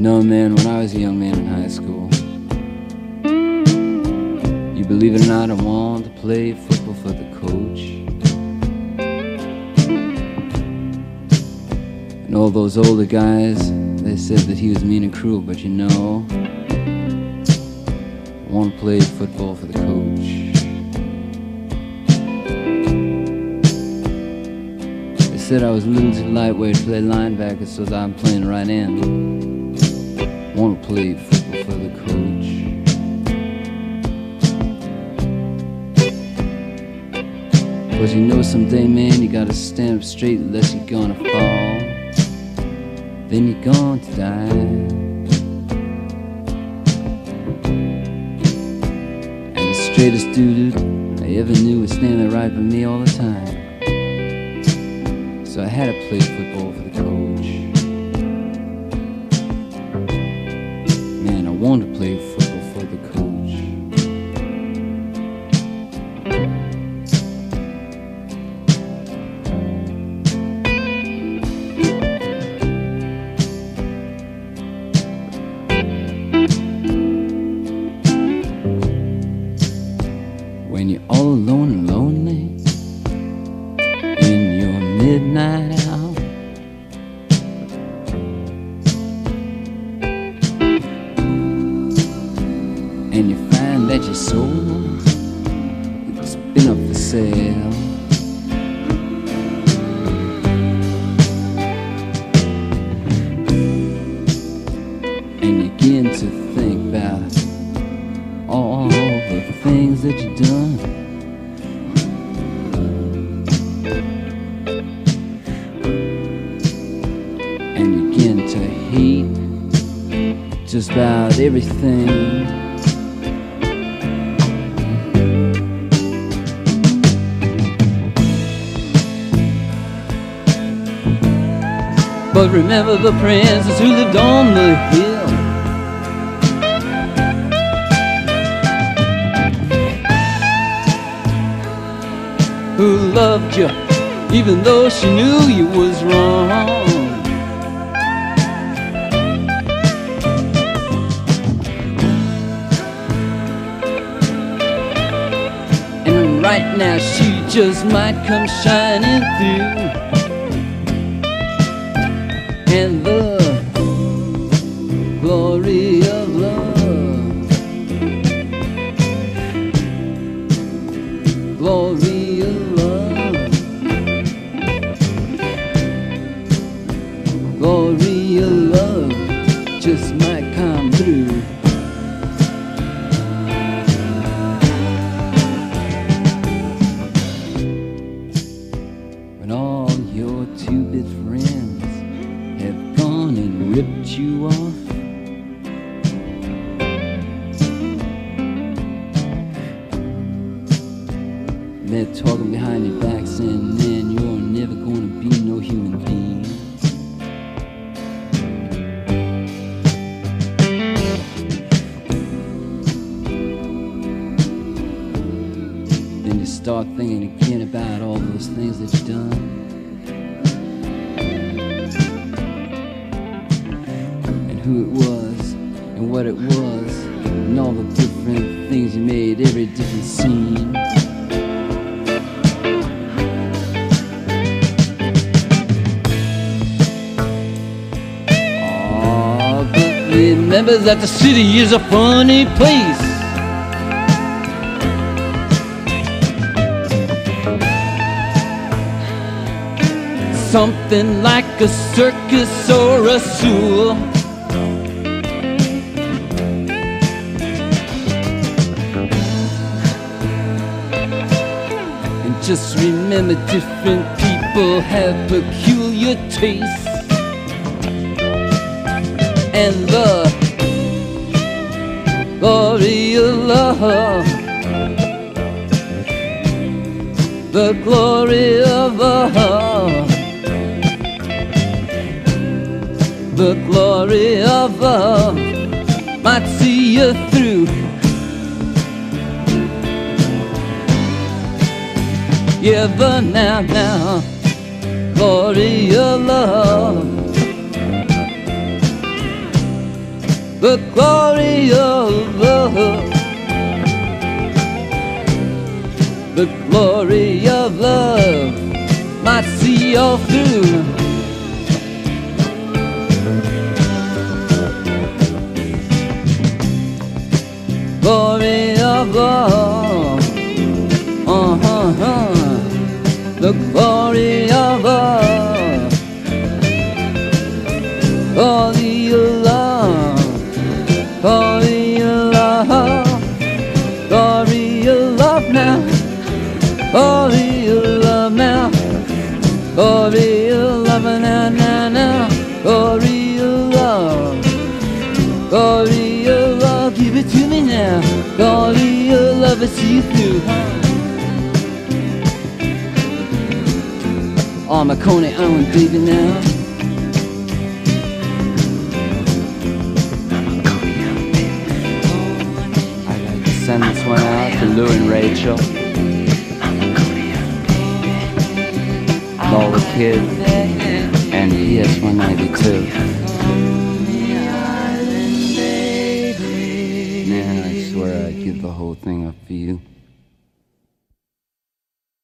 No, man, when I was a young man in high school, you believe it or not, I wanted to play football for the coach. And all those older guys, they said that he was mean and cruel, but you know, I want to play football for the coach. They said I was a little too lightweight to play linebacker, so I'm playing right end. Want to play football for the coach. But you know someday, man, you gotta stand up straight unless you're gonna fall. Then you're going to die. And the straightest dude I ever knew was standing right by me all the time. So I had to play football for the coach. Man, I wanted to play football for the coach. When you're all alone and lonely in your midnight hour, and you find that your soul it's been up for sale, and you begin to think about all the things that you've done. And you begin to hate just about everything. But remember the princess who lived on the hill, who loved you even though she knew you was wrong. And right now she just might come shining through. And the glory of love, glory of love, glory of love just might come through. When all your two-bit friends have gone and ripped you off, they're talking behind your back saying, man, you're never gonna be no human being. Then you start thinking again about all those things that you've done, and who it was, and what it was, and all the different things you made, every different scene. Remember that the city is a funny place. Something like a circus or a zoo. And just remember, different people have peculiar tastes. And the glory of love, the glory of love, the glory of love might see you through. Yeah, but now, glory of love, the glory of love, the glory of love might see all through. Glory of love, the glory of love, glory of love, glory of love, glory of love now, glory of love now, glory of love now, now, now, glory of love, glory of love, give it to me now, glory of love, I see you through. I'm a Coney Island baby now. I'd like to send this one out to Lou and Rachel, all the kids, and PS 192. Man, I swear I'd give the whole thing up for you.